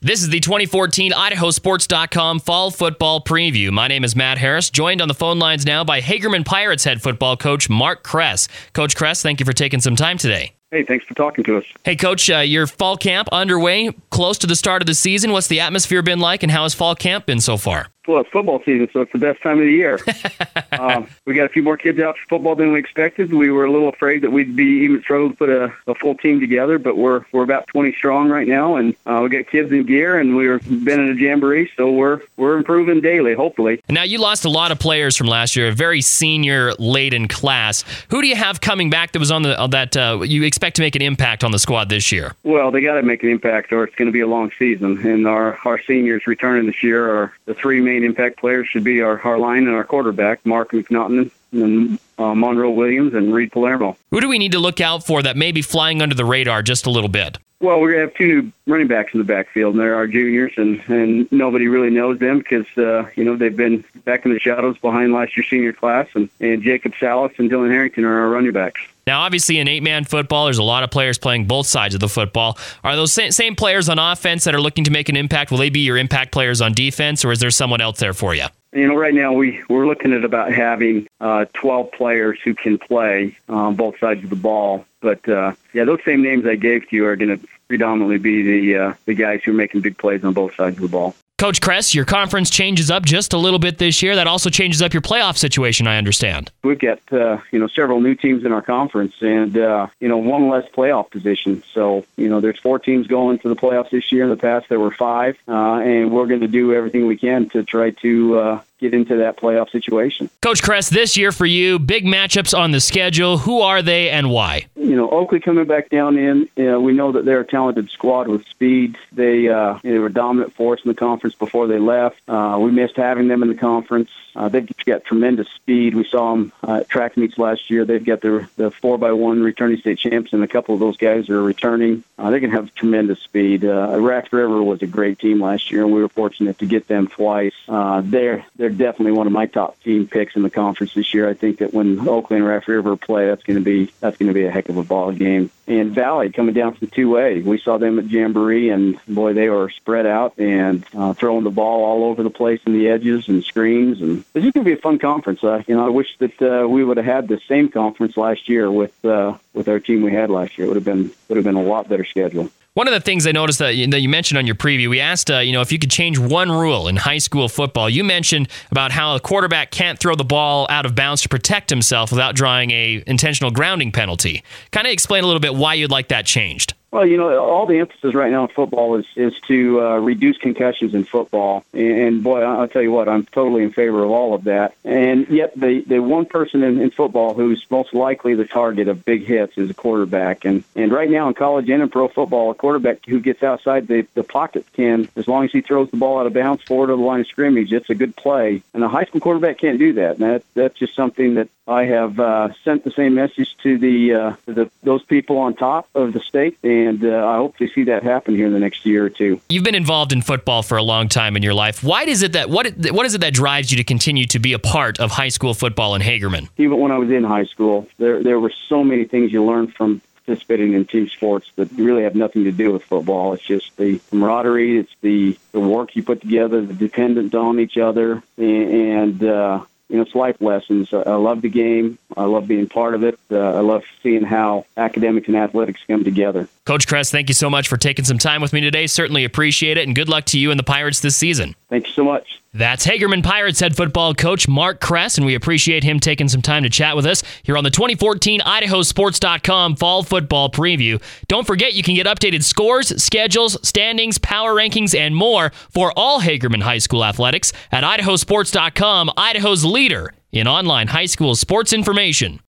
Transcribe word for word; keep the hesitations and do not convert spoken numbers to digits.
This is the twenty fourteen Idaho Sports dot com Fall Football Preview. My name is Matt Harris, joined on the phone lines now by Hagerman Pirates head football coach Mark Kress. Coach Kress, thank you for taking some time today. Hey, thanks for talking to us. Hey, Coach, uh, your fall camp underway, close to the start of the season. What's the atmosphere been like, and how has fall camp been so far? Well, it's football season, so it's the best time of the year. um, we got a few more kids out for football than we expected. We were a little afraid that we'd be even struggle to put a, a full team together, but we're we're about twenty strong right now, and uh, we got kids in gear, and we've been in a jamboree, so we're we're improving daily, hopefully. Now, you lost a lot of players from last year, a very senior-laden class. Who do you have coming back that was on the on that uh, you expect to make an impact on the squad this year? Well, they got to make an impact, or it's going to be a long season. And our our seniors returning this year are the three main impact players. Should be our, our line and our quarterback, Mark McNaughton, and uh, Monroe Williams, and Reed Palermo. Who do we need to look out for that may be flying under the radar just a little bit? Well, we're going to have two new running backs in the backfield, and they're our juniors, and, and nobody really knows them because, uh, you know, they've been back in the shadows behind last year's senior class, and, and Jacob Salas and Dylan Harrington are our running backs. Now, obviously, in eight-man football, there's a lot of players playing both sides of the football. Are those same players on offense that are looking to make an impact, will they be your impact players on defense, or is there someone else there for you? You know, right now we, we're looking at about having uh, twelve players who can play on both sides of the ball. But, uh, yeah, those same names I gave to you are going to predominantly be the uh, the guys who are making big plays on both sides of the ball. Coach Kress, your conference changes up just a little bit this year. That also changes up your playoff situation, I understand. We've got, uh, you know, several new teams in our conference and, uh, you know, one less playoff position. So, you know, there's four teams going to the playoffs this year. In the past, there were five. Uh, and we're going to do everything we can to try to uh, get into that playoff situation. Coach Kress, this year for you, big matchups on the schedule. Who are they and why? You know, Oakley coming back down in, uh, we know that they're a talented squad with speed. They, uh, they were a dominant force in the conference before they left. Uh, we missed having them in the conference. Uh, they've got tremendous speed. We saw them uh, at track meets last year. They've got the the four by one returning state champs, and a couple of those guys are returning. Uh, they can have tremendous speed. Uh, Raft River was a great team last year, and we were fortunate to get them twice. Uh, they're they're definitely one of my top team picks in the conference this year. I think that when Oakley and Raft River play, that's going to be that's going to be a heck of a ball game. And Valley coming down from two A. We saw them at Jamboree, and boy, they were spread out and uh, throwing the ball all over the place in the edges and screens. And this is going to be a fun conference. Uh, you know, I wish that uh, we would have had the same conference last year with uh, with our team we had last year. It would have been would have been a lot better schedule. One of the things I noticed that you, that you mentioned on your preview, we asked, uh, you know, if you could change one rule in high school football. You mentioned about how a quarterback can't throw the ball out of bounds to protect himself without drawing a intentional grounding penalty. Kind of explain a little bit why you'd like that changed. Well, you know, all the emphasis right now in football is, is to uh, reduce concussions in football. And, and, boy, I'll tell you what, I'm totally in favor of all of that. And yet the, the one person in, in football who's most likely the target of big hits is a quarterback. And, and right now in college and in pro football, a quarterback who gets outside the, the pocket can, as long as he throws the ball out of bounds forward to the line of scrimmage, it's a good play. And a high school quarterback can't do that. And that, that's just something that I have uh, sent the same message to the, uh, the those people on top of the state, and uh, I hope to see that happen here in the next year or two. You've been involved in football for a long time in your life. Why is it that what what is it that drives you to continue to be a part of high school football in Hagerman? Even when I was in high school, there there were so many things you learned from participating in team sports that really have nothing to do with football. It's just the camaraderie, it's the, the work you put together, the dependence on each other, and uh, you know, it's life lessons. I love the game. I love being part of it. Uh, I love seeing how academics and athletics come together. Coach Kress, thank you so much for taking some time with me today. Certainly appreciate it, and good luck to you and the Pirates this season. Thank you so much. That's Hagerman Pirates head football coach Mark Kress, and we appreciate him taking some time to chat with us here on the twenty fourteen Idaho Sports dot com Fall Football Preview. Don't forget, you can get updated scores, schedules, standings, power rankings, and more for all Hagerman High School athletics at Idaho Sports dot com, Idaho's leader in online high school sports information.